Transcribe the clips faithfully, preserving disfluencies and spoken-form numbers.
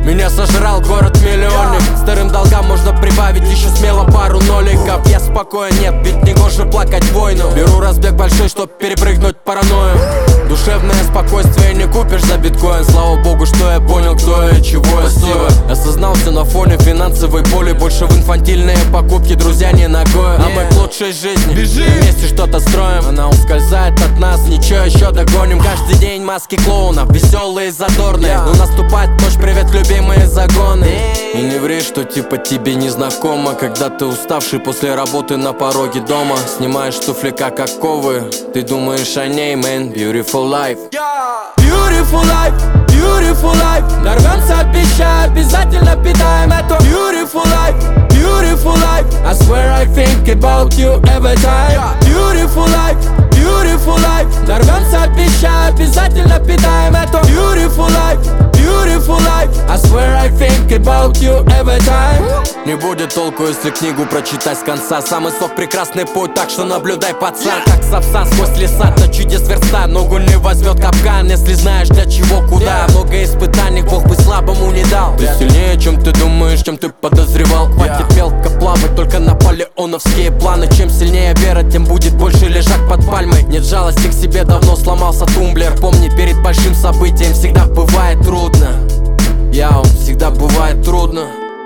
Меня сожрал город-миллионник. Старым долгам можно прибавить еще смело пару ноликов. Я спокоен, нет, ведь не гоже плакать войну. Беру разбег большой, чтоб перепрыгнуть паранойю. Душевное спокойствие не купишь за биткоин. Слава богу, что я понял, кто я и чего я стою. Осознался на фоне финансовой боли. Больше в инфантильные покупки, друзья, не ногой. А мы к лучшей жизни вместе что-то строим. Она ускользает от нас, ничего, еще догоним. Каждый день маски клоунов, веселые и задорные. Но наступает ночь, привет, любимые загоны. И не ври, что типа тебе не знакомо, когда ты уставший после работы на пороге дома. Снимаешь туфли как оковы, ты думаешь о ней, man. Beautiful life. Beautiful life, beautiful life. Дорвемся от пища, обязательно питаем эту Beautiful life, beautiful life. I swear I think about you every time. Beautiful life, beautiful life. Дорвемся от пища, обязательно питаем эту Beautiful life, beautiful life. I swear I think about you every time. Не будет толку, если книгу прочитать с конца. Самый сок, прекрасный путь, так что наблюдай, пацан. Как сапсан сквозь леса, до чудес верста. Ногу не возьмет капкан, если знаешь для чего, куда. Много испытаний, Бог бы слабому не дал. Ты сильнее, чем ты думаешь, чем ты подозревал. Хватит мелко плавать, только наполеоновские планы. Чем сильнее вера, тем будет больше лежать под пальмой. Нет жалости к себе, давно сломался тумблер. Помни, перед большим событием всегда бывает трудно. Яу, всегда бывает трудно.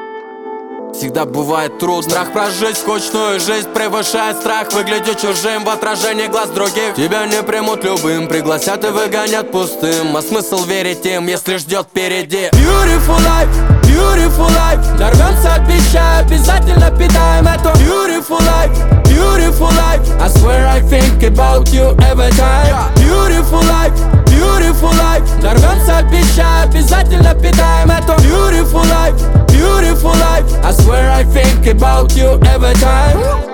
Всегда бывает трудно. Страх прожить скучную жизнь превышает страх выглядеть чужим в отражении глаз других. Тебя не примут любым, пригласят и выгонят пустым. А смысл верить им, если ждет впереди Beautiful life, beautiful life. Дорвемся от пища, обязательно питаем эту Beautiful life, beautiful life. I swear I think about you every time. Beautiful life, beautiful life. Дорвемся от пища, обязательно питаем эту Beautiful life, beautiful life. I swear I think about you every time.